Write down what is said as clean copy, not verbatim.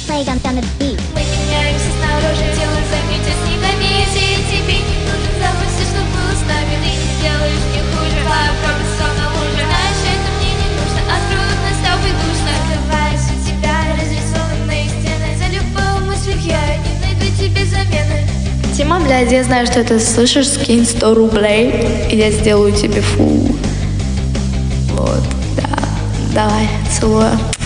Play on the beat. Мы меняемся снаружи, тело заметят снегами. Все тебе не нужен запах, все, что было с нами. Ты не сделаешь мне хуже, твоя правда сон на луже. Знаешь, это мне не нужно, а трудно с тобой душно. Открываясь у тебя, разрисованные стены. За любую мысль я не найду тебе замены. Тима, блядь, я знаю, что ты слышишь, скинь 100 рублей, и я сделаю тебе фу. Вот, да. Давай, целую.